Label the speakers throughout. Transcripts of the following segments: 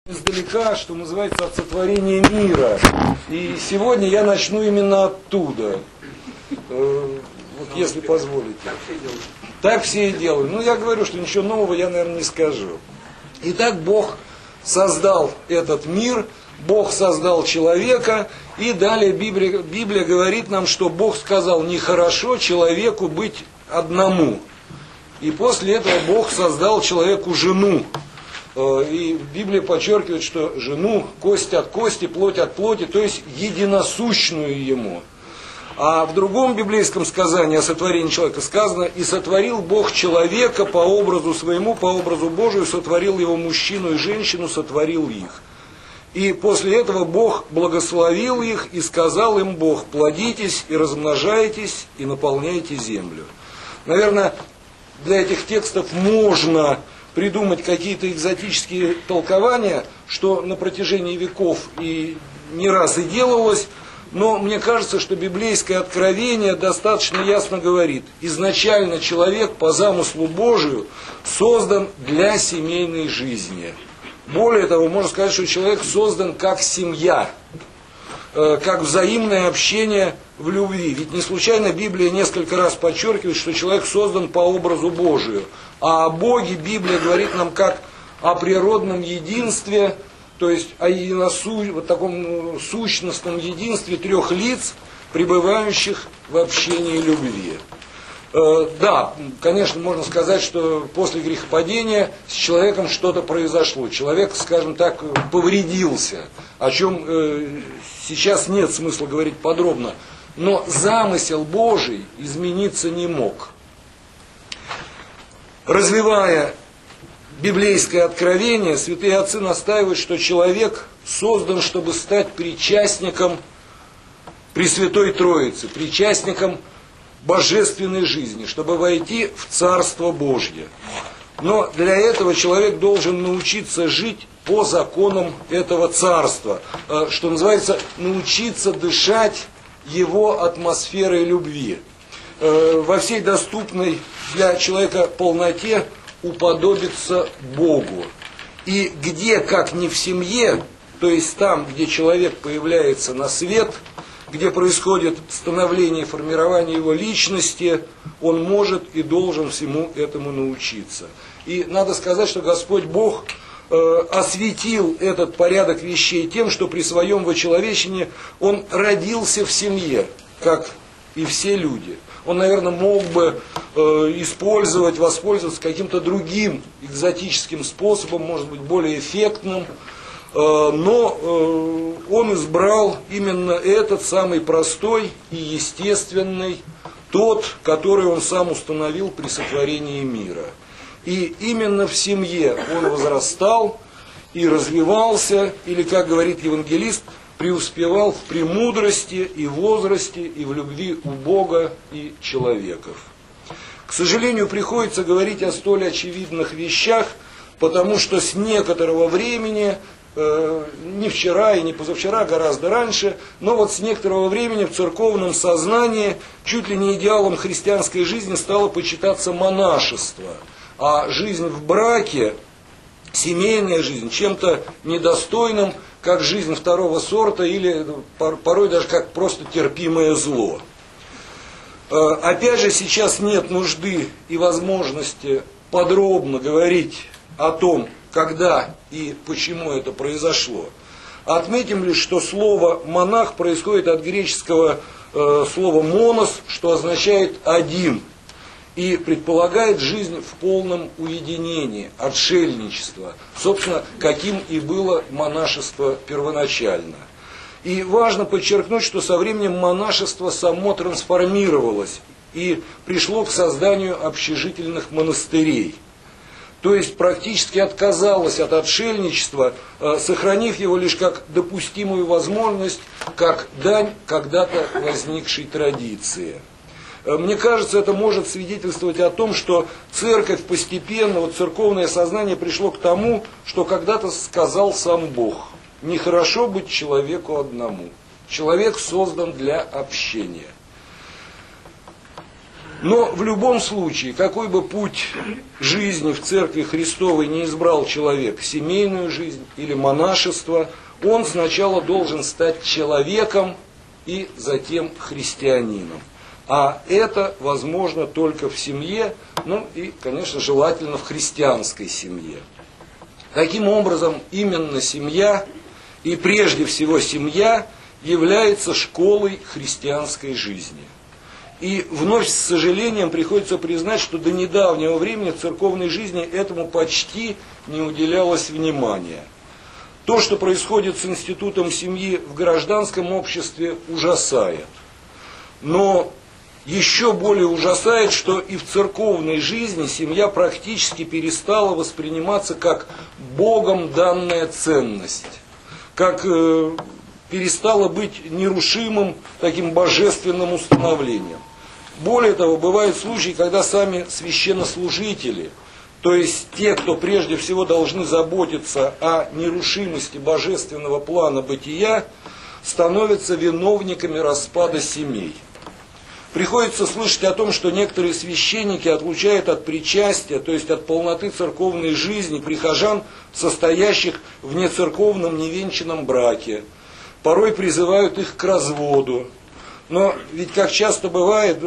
Speaker 1: Издалека, что называется, от сотворения мира. И сегодня я начну именно оттуда. Вот если позволите. Так все и делают. Ну, я говорю, что ничего нового я, наверное, не скажу. Итак, Бог создал этот мир, Бог создал человека, и далее Библия говорит нам, что Бог сказал: нехорошо человеку быть одному. И после этого Бог создал человеку жену. И Библия подчеркивает, что жену кость от кости, плоть от плоти, то есть единосущную ему. А в другом библейском сказании о сотворении человека сказано: и сотворил Бог человека по образу своему, по образу Божию, сотворил его мужчину и женщину, сотворил их. И после этого Бог благословил их, и сказал им Бог: плодитесь и размножайтесь, и наполняйте землю. Наверное, для этих текстов можно придумать какие-то экзотические толкования, что на протяжении веков и не раз и делалось, но мне кажется, что библейское откровение достаточно ясно говорит: изначально человек по замыслу Божию создан для семейной жизни. Более того, можно сказать, что человек создан как семья, как взаимное общение в любви. Ведь не случайно Библия несколько раз подчеркивает, что человек создан по образу Божию. А о Боге Библия говорит нам как о природном единстве, то есть о вот таком сущностном единстве трех лиц, пребывающих в общении любви. Да, конечно, можно сказать, что после грехопадения с человеком что-то произошло. Человек, скажем так, повредился, о чем сейчас нет смысла говорить подробно. Но замысел Божий измениться не мог. Развивая библейское откровение, святые отцы настаивают, что человек создан, чтобы стать причастником Пресвятой Троицы, причастником божественной жизни, чтобы войти в Царство Божье. Но для этого человек должен научиться жить по законам этого Царства, что называется, научиться дышать его атмосферой любви. Во всей доступной для человека полноте уподобиться Богу. И где, как не в семье, то есть там, где человек появляется на свет, где происходит становление и формирование его личности, он может и должен всему этому научиться. И надо сказать, что Господь Бог осветил этот порядок вещей тем, что при своем вочеловечении Он родился в семье, как и все люди. Он, наверное, мог бы воспользоваться каким-то другим экзотическим способом, может быть, более эффектным, но он избрал именно этот самый простой и естественный, тот, который он сам установил при сотворении мира. И именно в семье он возрастал и развивался, или, как говорит евангелист, преуспевал в премудрости и возрасте, и в любви у Бога и человеков. К сожалению, приходится говорить о столь очевидных вещах, потому что с некоторого времени, не вчера и не позавчера, гораздо раньше, но вот с некоторого времени в церковном сознании чуть ли не идеалом христианской жизни стало почитаться монашество, а жизнь в браке, семейная жизнь, чем-то недостойным, как жизнь второго сорта или порой даже как просто терпимое зло. Опять же, сейчас нет нужды и возможности подробно говорить о том, когда и почему это произошло. Отметим лишь, что слово «монах» происходит от греческого слова «монос», что означает «один», и предполагает жизнь в полном уединении, отшельничество, собственно, каким и было монашество первоначально. И важно подчеркнуть, что со временем монашество само трансформировалось и пришло к созданию общежительных монастырей. То есть практически отказалось от отшельничества, сохранив его лишь как допустимую возможность, как дань когда-то возникшей традиции. Мне кажется, это может свидетельствовать о том, что церковь постепенно, церковное сознание пришло к тому, что когда-то сказал сам Бог: нехорошо быть человеку одному. Человек создан для общения. Но в любом случае, какой бы путь жизни в Церкви Христовой не избрал человек, семейную жизнь или монашество, он сначала должен стать человеком и затем христианином. А это возможно только в семье, ну и, конечно, желательно в христианской семье. Таким образом, именно семья, и прежде всего семья, является школой христианской жизни. И вновь с сожалением приходится признать, что до недавнего времени в церковной жизни этому почти не уделялось внимания. То, что происходит с институтом семьи в гражданском обществе, ужасает. Но еще более ужасает, что и в церковной жизни семья практически перестала восприниматься как Богом данная ценность, как перестала быть нерушимым таким божественным установлением. Более того, бывают случаи, когда сами священнослужители, то есть те, кто прежде всего должны заботиться о нерушимости божественного плана бытия, становятся виновниками распада семей. Приходится слышать о том, что некоторые священники отлучают от причастия, то есть от полноты церковной жизни прихожан, состоящих в нецерковном невенчанном браке. Порой призывают их к разводу. Но ведь как часто бывает,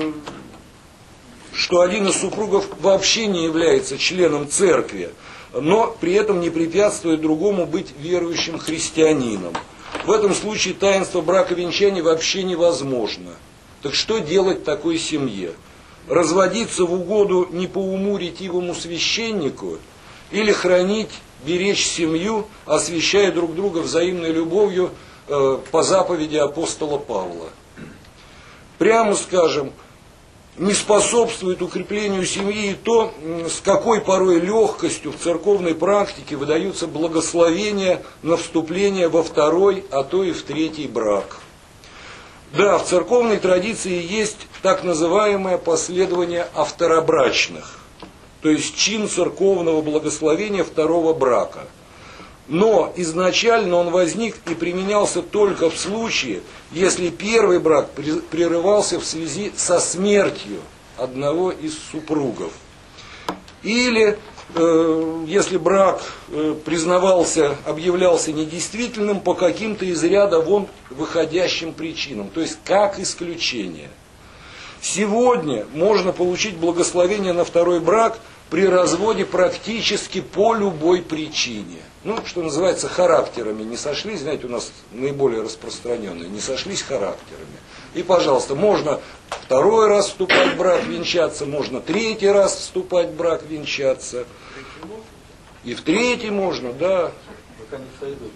Speaker 1: что один из супругов вообще не является членом церкви, но при этом не препятствует другому быть верующим христианином. В этом случае таинство браковенчания вообще невозможно. Так что делать такой семье? Разводиться в угоду не по уму ретивому священнику или хранить, беречь семью, освящая друг друга взаимной любовью по заповеди апостола Павла? Прямо скажем, не способствует укреплению семьи и то, с какой порой легкостью в церковной практике выдаются благословения на вступление во второй, а то и в третий брак. Да, в церковной традиции есть так называемое последование авторобрачных, то есть чин церковного благословения второго брака. Но изначально он возник и применялся только в случае, если первый брак прерывался в связи со смертью одного из супругов. Или если брак объявлялся недействительным по каким-то из ряда вон выходящим причинам, то есть как исключение. Сегодня можно получить благословение на второй брак при разводе практически по любой причине. Ну, что называется, характерами не сошлись, знаете, у нас наиболее распространенные, не сошлись характерами. И, пожалуйста, можно второй раз вступать в брак, венчаться, можно третий раз вступать в брак, венчаться. И в третий можно, да.
Speaker 2: Пока не сойдут.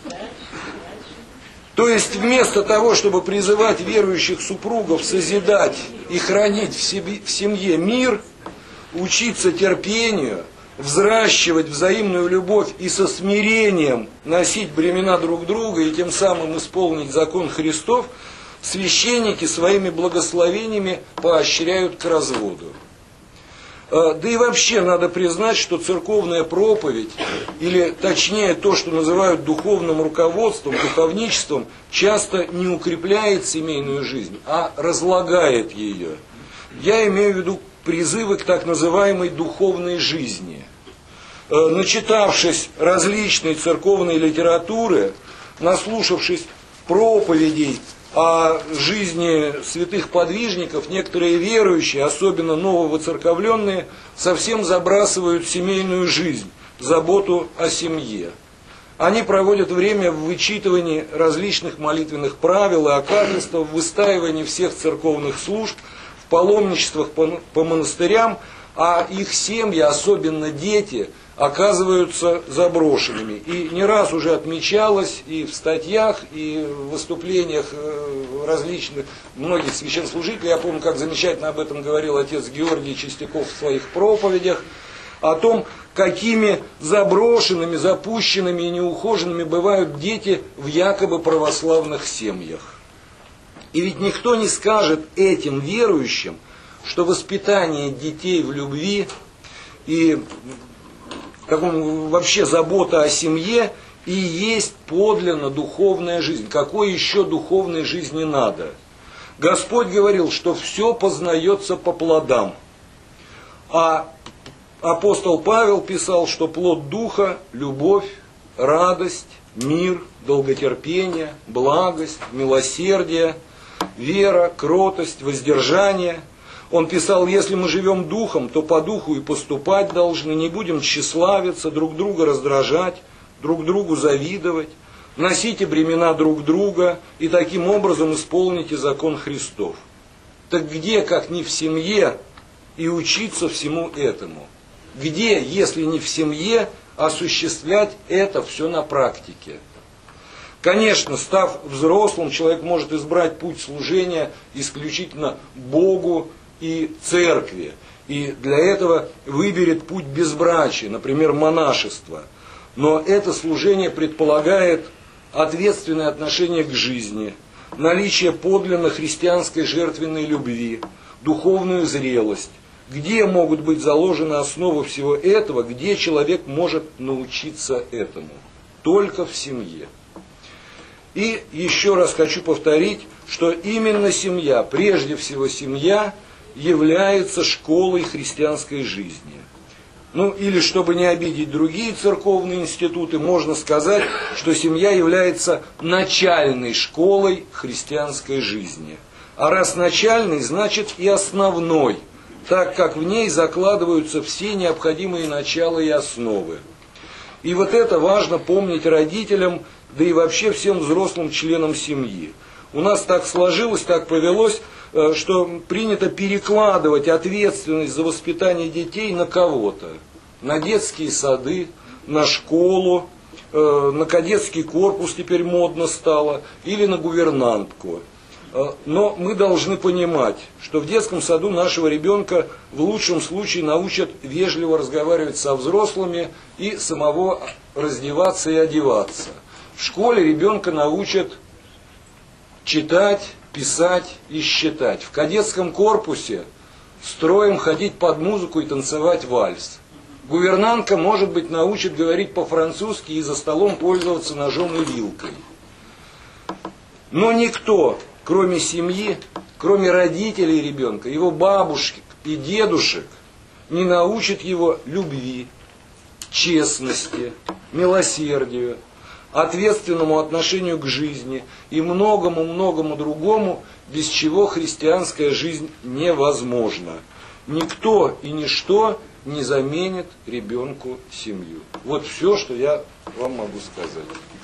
Speaker 1: То есть вместо того, чтобы призывать верующих супругов созидать и хранить в семье мир, учиться терпению, взращивать взаимную любовь и со смирением носить бремена друг друга и тем самым исполнить закон Христов, священники своими благословениями поощряют к разводу. Да и вообще надо признать, что церковная проповедь, или точнее то, что называют духовным руководством, духовничеством, часто не укрепляет семейную жизнь, а разлагает ее. Я имею в виду призывы к так называемой духовной жизни. Начитавшись различной церковной литературы, наслушавшись проповедей о жизни святых подвижников, некоторые верующие, особенно нововоцерковленные, совсем забрасывают семейную жизнь, заботу о семье. Они проводят время в вычитывании различных молитвенных правил и окафистов, в выстаивании всех церковных служб, в паломничествах по монастырям, а их семьи, особенно дети, оказываются заброшенными. И не раз уже отмечалось и в статьях, и в выступлениях различных, многих священнослужителей, я помню, как замечательно об этом говорил отец Георгий Чистяков в своих проповедях, о том, какими заброшенными, запущенными и неухоженными бывают дети в якобы православных семьях. И ведь никто не скажет этим верующим, что воспитание детей в любви и вообще забота о семье и есть подлинно духовная жизнь. Какой еще духовной жизни надо? Господь говорил, что все познается по плодам. А апостол Павел писал, что плод Духа – любовь, радость, мир, долготерпение, благость, милосердие, вера, кротость, воздержание. Он писал, если мы живем Духом, то по Духу и поступать должны, не будем тщеславиться, друг друга раздражать, друг другу завидовать, носите бремена друг друга и таким образом исполните закон Христов. Так где, как не в семье, и учиться всему этому? Где, если не в семье, осуществлять это все на практике? Конечно, став взрослым, человек может избрать путь служения исключительно Богу и церкви. И для этого выберет путь безбрачия, например, монашество. Но это служение предполагает ответственное отношение к жизни, наличие подлинно христианской жертвенной любви, духовную зрелость. Где могут быть заложены основы всего этого, где человек может научиться этому? Только в семье. И еще раз хочу повторить, что именно семья, прежде всего семья, является школой христианской жизни. Ну, или, чтобы не обидеть другие церковные институты, можно сказать, что семья является начальной школой христианской жизни. А раз начальной, значит и основной, так как в ней закладываются все необходимые начала и основы. И вот это важно помнить родителям, да и вообще всем взрослым членам семьи. У нас так сложилось, так повелось, что принято перекладывать ответственность за воспитание детей на кого-то. На детские сады, на школу, на кадетский корпус теперь модно стало, или на гувернантку. Но мы должны понимать, что в детском саду нашего ребенка в лучшем случае научат вежливо разговаривать со взрослыми и самого раздеваться и одеваться. В школе ребенка научат читать, писать и считать. В кадетском корпусе строем ходить под музыку и танцевать вальс. Гувернантка, может быть, научит говорить по-французски и за столом пользоваться ножом и вилкой. Но никто, кроме семьи, кроме родителей ребенка, его бабушек и дедушек, не научит его любви, честности, милосердию, ответственному отношению к жизни и многому-многому другому, без чего христианская жизнь невозможна. Никто и ничто не заменит ребенку семью. Вот все, что я вам могу сказать.